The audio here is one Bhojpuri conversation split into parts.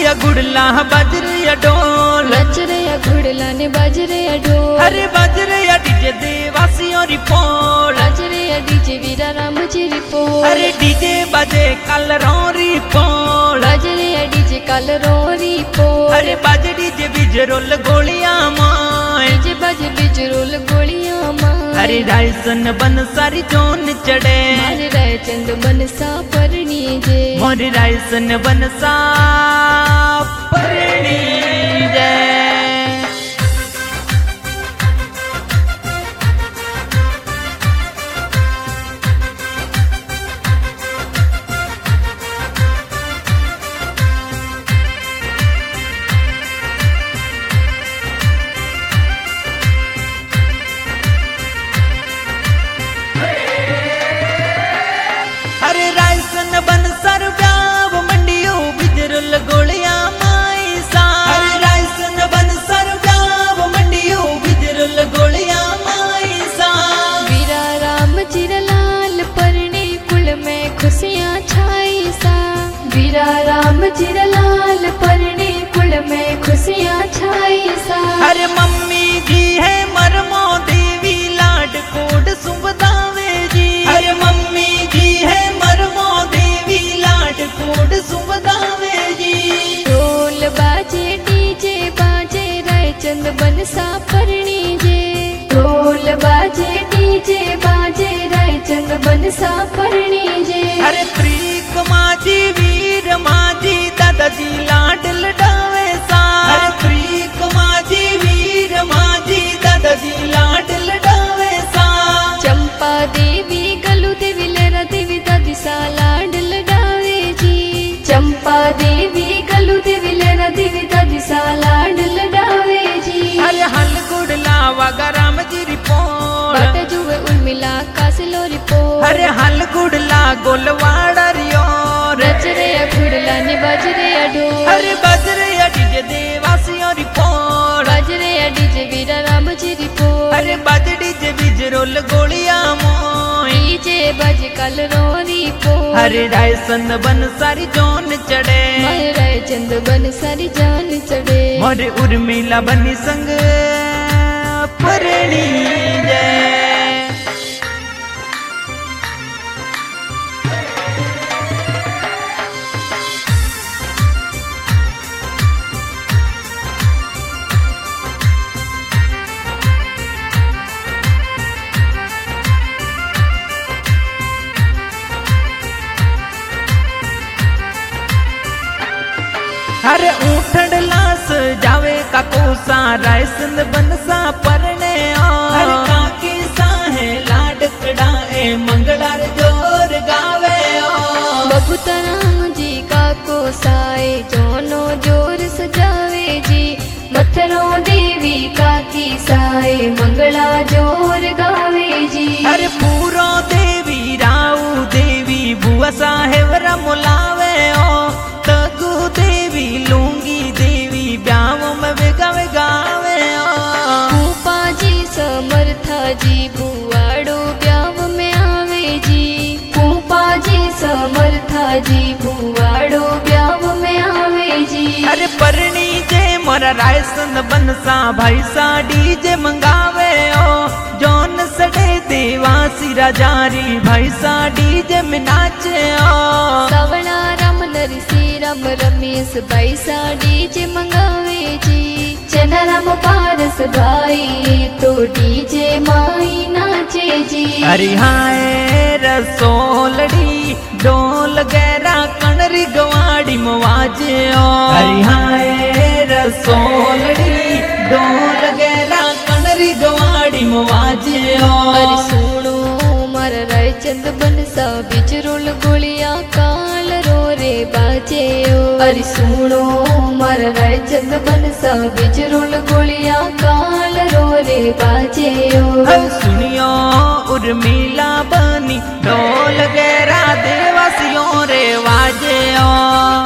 या गुड़ला बाजरे या ढोल, नच रे या घुड़ला ने बाज रे या ढोल, अरे बाजरे या डीजे देवासी और रिपोल, बाज रे या डीजे वीरा राम जी रिपोल, अरे डीजे बाजे कल रोरी पोल, बाज रे या डीजे काल रोरी पोल, अरे बाजे डीजे बिजरोल गोलियां माय, डीजे बाजे बिजरोल गोलियां मार, अरे रायसन बन सारी जोन चढ़े, मारे राय चंद बनसा परनी जे, मोर रायसन बन सा परनी जय। अरे रायसन बन सर व्याव मंडियो बिजरुल गोलियां माई सा, अरे रायसन बन सर व्याव मंडियो बिजरुल गोलियां माई सा, वीरा राम चिरलाल परने कुल में खुशियाँ छाई सा, वीरा राम चिरलाल परने कुल में खुशियाँ छाई सा, अरे मम्मी जी है मरमो देवी लाड कोड सुबदावे जी, अरे मम्मी जी है मरमो देवी लाड कोड सुबदावे जी, ढोल बाजे डीजे बाजे रायचंद बनसा परनी जे, ढोल बाजे डीजे बाजे रायचंद बनसा परनी जे, अरे त्रिक माजी वीर माजी दादाजी लाड लडावे सा, अरे त्रिक माजी वीर माजी दादाजी लाड लडावे सा, चंपा देवी गलू देवी लहरा देवी दादी सा लाड लडावे जी, चंपा देवी गलू देवी लहरा देवी दादी सा लाड लडावे जी, अरे हल गुड़ला वागा राम जी रिपोल, बात जुए उर्मिला कासलो रिपोल, अरे हल गुड़ला गोलवाड़ा रियो, नच रे या घुड़ला ने बाज रे या ढोल, अरे बाजरे या डीजे देवासी और रिपोल, बाज रे या डीजे वीरा राम जी रिपोल, अरे बाजे डीजे बिजरोल गोलियां मोय, डीजे बाज काल रोरी पोल, अरे रायसन बन सारी जोन चढ़े, मारे राय चंद बन सारी जान चढ़े, मोरे उर्मिला बनी संग परणी जय। अरे ऊठड़ लास जावे का कोसा रायसन बनसा परने अरे काकी साहे लाड कड़ाए मंगलार जोर गावे बबूता राम जी का को साए जोनो जोर सजावे जी, मथरो देवी का की साए मंगला जोर गावे जी, अरे पूरो देवी राऊ देवी बुआ साहेब रमुलावे ओ, तगु देवी लूंगी देवी ब्याव में बेगावे गावे ओ, भूपा जी समर्था जी बुआड़ो ब्याव में आवे जी, भूपा जी समर्था जी बुआड़ो ब्याव में आवे जी, अरे परनी जे मोरा रायसन बनसा भाई सा डीजे मंगावे ओ, जौन सड़े देवासी राजारी भाई सा डीजे में नाचे ओ, सवड़ा राम नरसी राम रमेश भाई सा डीजे मंगावे जी, चना राम पारस भाई तो डीजे माई नाचे जी, अरे हाय रसोलड़ी डोल गैरा कणरी गवाड़ी मवाजे ओ, अरे हाय रसोलड़ी डोल गैरा कणरी गवाड़ी मवाजे ओ, अरे सुनो मारा रायचंद बनसा बिजरुल गोलियां काल रो रे बाजे ओ, अरे सुनो मारा रायचंद बनसा बिजरुल गोलियां काल रो रे बाजे ओ, सुनियो उर्मिला बनी डोल गैरा देवासियों रे वाजे ओ,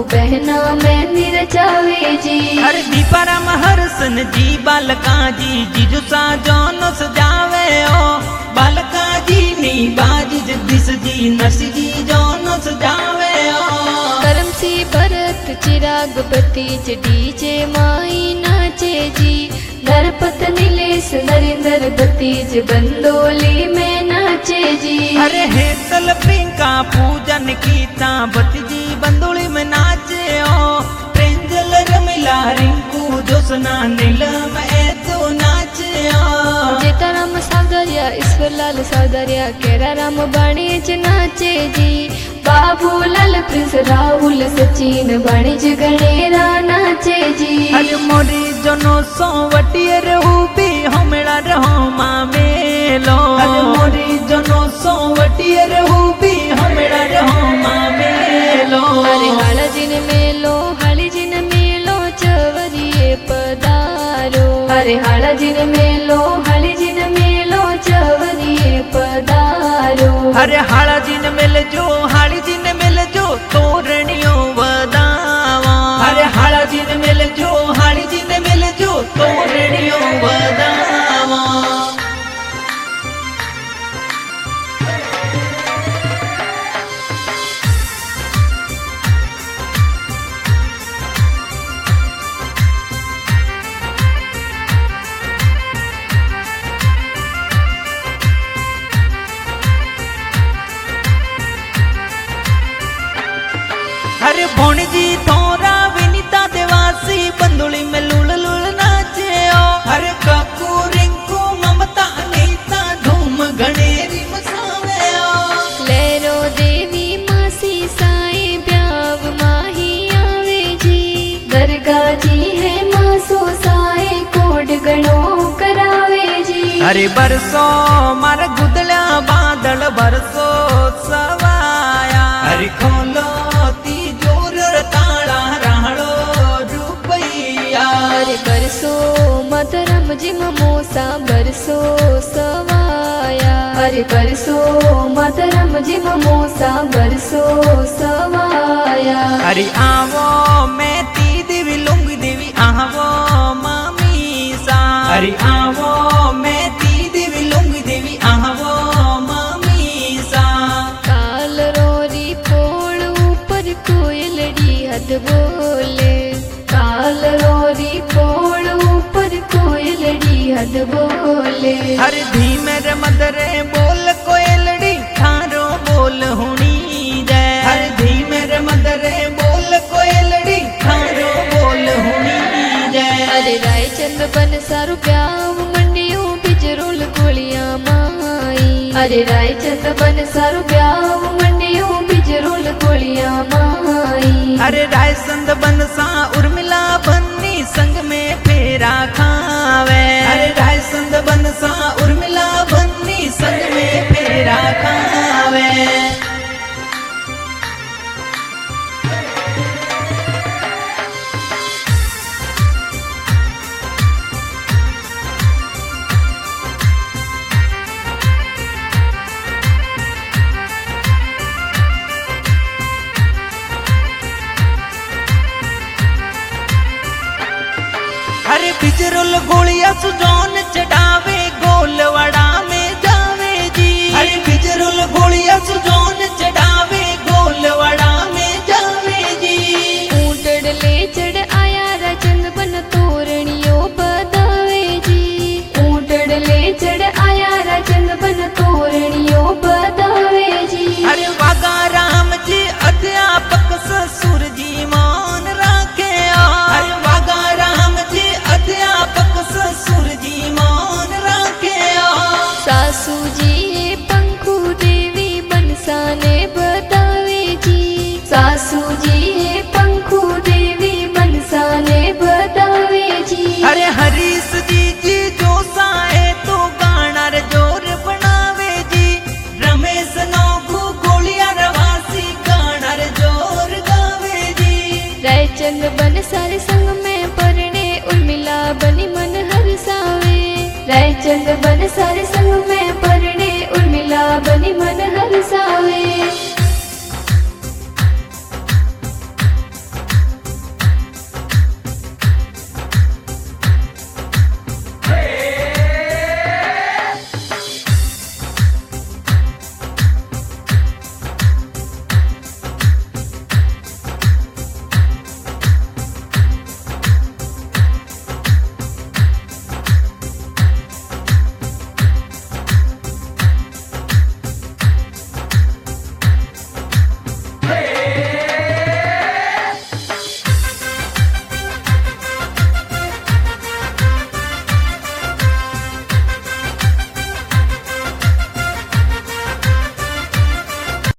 बहना मेहंदी रचावे जी। अरे दीपाराम हरसन जी बालका जी जीजू सा जौन सजावे ओ बालका जी नी बाजी जगदीश जी नरसी जी जौन सजावे ओ करम सी भरत चिराग बत्तीज डीजे माई नाचे जी। नरपत नीलेश नरेंद्र बत्तीज बंदोली में नाचे जी। अरे हेतल प्रियंका पूजन कीता बत्तीजी बंदोली में नाचे ओ प्रेंजल रमिला रिंकू जोसना नीलम ए तो नाचे ओ जेताराम सावदरिया ईश्वरलाल सावदरिया केराराम बाणीज नाचे जी। बाबूलाल प्रिंस राहुल सचिन बाणीज गणेरा नाचे जी। अरे मोरी जनो सोवटियर हुबी हमेड़ा रहो मामेलो अरे मोरी जनो सोवटियर हुबी हमेड़ा रहो मामेलो। अरे हाड़ा जिन मेलो हाली जिन मेलो चवरिए पदारो। अरे हाड़ा जिन मेलो हाली जिन मेलो चवरिए पदारो। अरे हाड़ा जिन मिल जो हाड़ी जिन मिल जो तोरणियों वदावा। अरे हाड़ा जिन मिल जो हाड़ी जिन मिल जो तोरणियों वदावा। अरे भोणजी थोरा विनीता देवासी बंदुली में लुल लुल नाचे ओ अरे काकू रिंकू ममता अनीता धूम गणेरी मसावे ओ लेरो देवी मासी साई ब्याव माही आवे जी। दरगाह जी है मासो साई कोड गणो करावे जी। अरे बरसो मार गुदला बादल बरसो सवाया। अरे खोलो तिजोर ताला राहड़ो रुपैया। अरे बरसो मधुरम जिम मोसा बरसो सवाया। अरे बरसो मधुरम जिम मोसा बरसो सवाया। अरे आवो मैं ती देवी लुंगी देवी आवो मामी सा। अरे आवो मैं ती देवी लुंगी देवी आवो मामी सा। काल रोरी पोड़ ऊपर कोयलड़ी हद बोले। काल रोरी पोड़ ऊपर कोयलड़ी हद बोले। अरे धीमे रे मदरे बोल कोयलड़ी थारो बोल हुनी जय। अरे धीमे रे मदरे बोल कोयलड़ी थारो बोल हुनी जय। अरे रायचंद बन सारू प्याव मंडियों बिजरुल गोलियां माई। अरे रायचंद बन सारू प्याव मंडियों बिजरुल गोलियां माई। अरे रायचंद बन सा उर्मिला बन्नी संग में फेरा खावे। अरे रायचंद बन सा उर्मिला बन्नी संग में फेरा खावे। अरे बिजरुल गोलिया सुजो